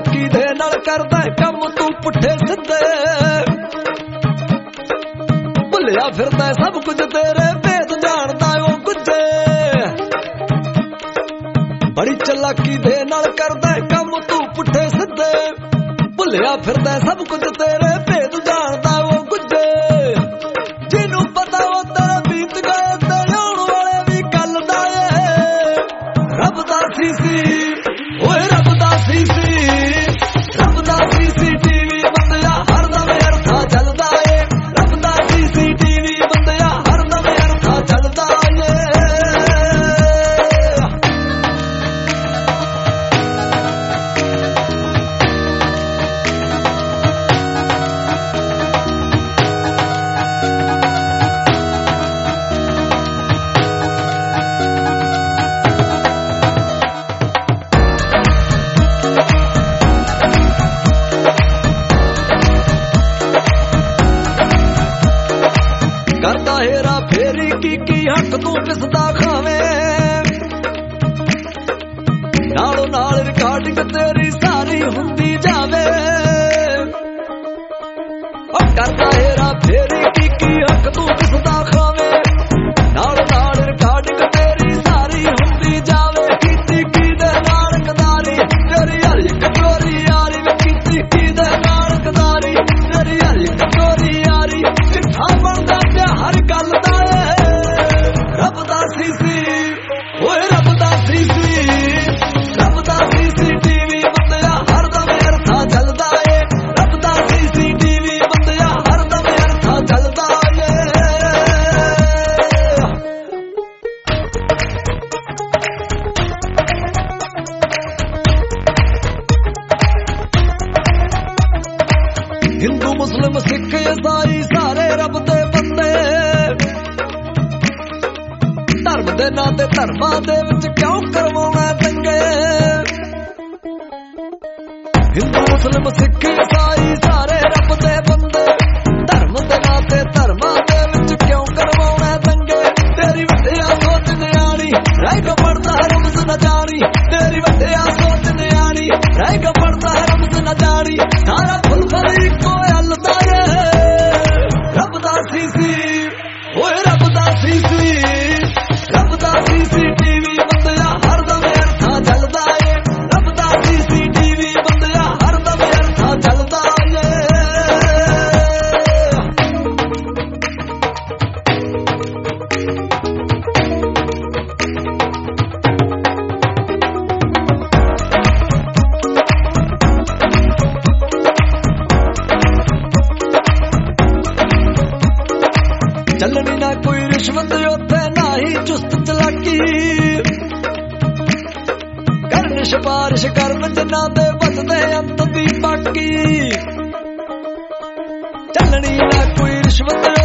ਚਲਾਕੀ ਦੇ ਨਾਲ ਕਰਦਾ ਕੰਮ ਤੂੰ ਪੁੱਠੇ ਸਿੱਧੇ ਭੁੱਲਿਆ ਫਿਰਦਾ ਸਭ ਕੁਝ ਤੇਰੇ ਭੇਦ ਜਾਣਦਾ ਉਹ ਗੁੱਜੇ ਬੜੀ ਚਲਾਕੀ ਦੇ ਨਾਲ ਕਰਦਾ ਕੰਮ ਤੂੰ ਪੁੱਠੇ ਸਿੱਧੇ ਭੁੱਲਿਆ ਫਿਰਦਾ ਸਭ ਕੁਝ ਤੇਰੇ ਭੇਦ ਜਾਣਦਾ ਉਹ ਗੁੱਜੇ ਜਿਹਨੂੰ ਪਤਾ ਉਹ ਤੇਰਾ ਬੀਤ ਗਏ ਤੇ ਆਉਣ ਵਾਲੇ ਵੀ ਕੱਲ ਦਾ ਏ ਰੱਬ ਦਾ ਸੀਸੀ ਓਏ ਰੱਬ ਦਾ ਸੀਸੀ ਰੱਬ ਦਾ CCTV ਬੰਦਿਆ ਹਰਦਮ ਅਰਥਾ ਚੱਲਦਾ ਏ ਰੱਬ ਦਾ CCTV ਬੰਦਿਆ ਹਰਦਮ ਅਰਥਾ ਚੱਲਦਾ ਏ ਕਰਦਾ ਹੇਰਾ ਫੇਰੀ ਕੀ ਹੱਕ ਤੂੰ ਕਿਸਦਾ ਖਾਵੇਂ ਨਾਲੋਂ ਨਾਲ ਰਿਕਾਰਡਿੰਗ ਤੇਰੀ ਸਾਰੀ ਹੁੰਦੀ ਜਾਵੇ ਉਹ ਕਰਦਾ ਹੇਰਾ ਫੇਰੀ ਕੀ ਹੱਕ ਤੂੰ ਕਿਸਦਾ ਖਾਵੇਂ ਨਾਲੋਂ ਨਾਲ ਰਿਕਾਰਡਿੰਗ ਤੇਰੀ ਸਾਰੀ ਹੁੰਦੀ ਜਾਵੇ ਕੀਤੀ ਕੀ ਦੇ ਨਾਲ ਕਦਾਰੀ ਤੇਰੀ ਹਰ ਇੱਕ ਚੋਰੀ ਯਾਰੀ ਵੇ ਕੀਤੀ ਕੀ ਦੇ ਨਾਲ ਕਦਾਰੀ ਤੇਰੀ ਹਰ ਇੱਕ ਚੋਰੀ ਯਾਰੀ ਚਿੱਠਾ ਬਣਦਾ ਹਰ ਗੱਲ ਦਾ ਏ ਰੱਬ ਦਾ ਸੀਸੀ ਓਏ ਰੱਬ ਦਾ ਸੀਸੀ ਰੱਬ ਦਾ CCTV ਬੰਦਿਆ ਹਰਦਮ ਅਰਥਾ ਚੱਲਦਾ ਏ ਰੱਬ ਦਾ CCTV ਬੰਦਿਆ ਹਰਦਮ ਅਰਥਾ ਚੱਲਦਾ ਏ ਹਿੰਦੂ ਮੁਸਲਿਮ ਸਿੱਖ ਈਸਾਈ ਸਾਰੇ ਰੱਬ ਦੇ ਬੰਦੇ ਧਰਮ ਦੇ ਨਾਂ ਤੇ ਧਰਮਾਂ ਦੇ ਵਿੱਚ ਕਿਉਂ ਕਰਵਾਉਣਾ ਦੰਗੇ ਹਿੰਦੂ ਮੁਸਲਿਮ ਸਿੱਖ ਈਸਾਈ ਸਾਰੇ ਰੱਬ ਦੇ ਬੰਦੇ ਧਰਮ ਦੇ ਨਾਂ ਤੇ ਧਰਮਾਂ ਦੇ ਵਿੱਚ ਕਿਉਂ ਕਰਵਾਉਣਾ ਦੰਗੇ ਤੇਰੀ ਵੱਡਿਆ ਸੋਚ ਨਿਆਣੀ ਰਹਿ ਕੇ ਪੜਦਾ ਰਮਜ਼ ਨਾ ਜਾਣੀ ਤੇਰੀ ਵੱਡਿਆ ਸੋਚ ਨਿਆਣੀ ਰਹਿ ਕੇ ਪੜਦਾ ਰਮਜ਼ ਨਾ ਜਾਣੀ ਸਾਰਾ ਫੁੱਲ ਫਲ ਇੱਕੋ ਹੱਲਦਾ ਏ ਰੱਬ ਦਾ ਸੀਸੀ ਓਏ ਰੱਬ ਦਾ ਸੀਸੀ ਰੱਬ ਦਾ CCTV ਬੰਦਿਆ ਹਰਦਮ ਅਰਥਾ ਚੱਲਦਾ ਏ ਰੱਬ ਦਾ CCTV ਬੰਦਿਆ ਹਰਦਮ ਅਰਥਾ ਚੱਲਦਾ ਏ ਚੱਲਣੀ ਨਾ ਕੋਈ ਰਿਸ਼ਵਤ ਉੱਥੇ ਨਾ ਹੀ ਚੁਸਤ ਚਲਾਕੀ ਕਰਨ ਸਿਫਾਰਿਸ਼ ਕਰਨ ਜਿਨ੍ਹਾਂ ਦੇ ਬਚਦੇ ਅੰਤ ਦੀ ਬਾਕੀ ਚੱਲਣੀ ਨਾ ਕੋਈ ਰਿਸ਼ਵਤ